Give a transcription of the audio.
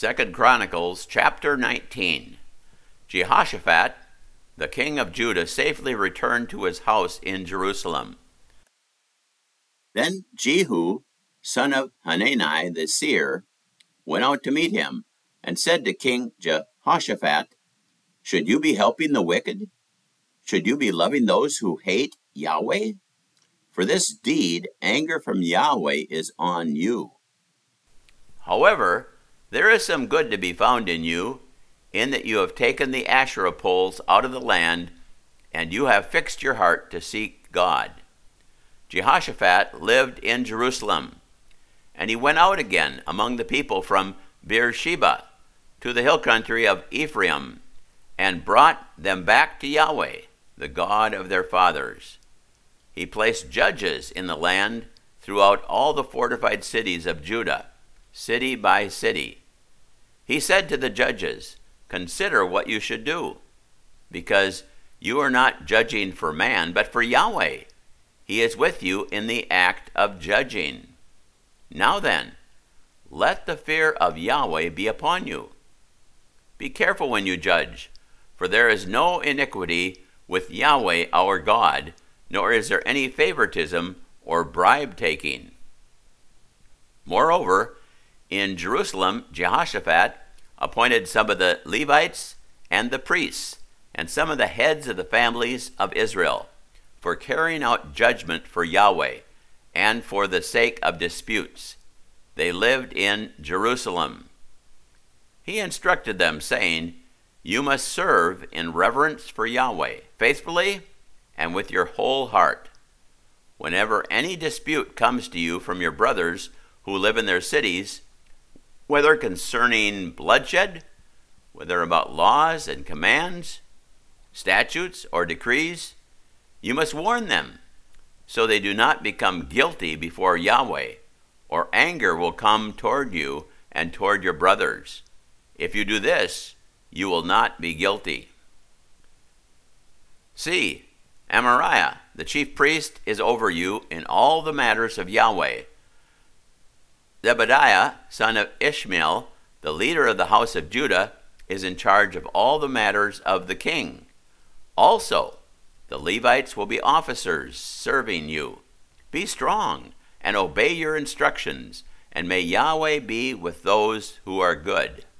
2 Chronicles chapter 19. Jehoshaphat, the king of Judah, safely returned to his house in Jerusalem. Then Jehu, son of Hanani the seer, went out to meet him, and said to King Jehoshaphat, "Should you be helping the wicked? Should you be loving those who hate Yahweh? For this deed, anger from Yahweh is on you." However, there is some good to be found in you, in that you have taken the Asherah poles out of the land, and you have fixed your heart to seek God. Jehoshaphat lived in Jerusalem, and he went out again among the people from Beersheba to the hill country of Ephraim, and brought them back to Yahweh, the God of their fathers. He placed judges in the land throughout all the fortified cities of Judah, city by city. He said to the judges, "Consider what you should do, because you are not judging for man, but for Yahweh. He is with you in the act of judging. Now then, let the fear of Yahweh be upon you. Be careful when you judge, for there is no iniquity with Yahweh our God, nor is there any favoritism or bribe-taking." Moreover, in Jerusalem, Jehoshaphat appointed some of the Levites and the priests, and some of the heads of the families of Israel, for carrying out judgment for Yahweh, and for the sake of disputes. They lived in Jerusalem. He instructed them, saying, "You must serve in reverence for Yahweh, faithfully and with your whole heart. Whenever any dispute comes to you from your brothers who live in their cities, whether concerning bloodshed, whether about laws and commands, statutes or decrees, you must warn them, so they do not become guilty before Yahweh, or anger will come toward you and toward your brothers. If you do this, you will not be guilty." See, Amariah, the chief priest, is over you in all the matters of Yahweh. Zebadiah, son of Ishmael, the leader of the house of Judah, is in charge of all the matters of the king. Also, the Levites will be officers serving you. Be strong and obey your instructions, and may Yahweh be with those who are good.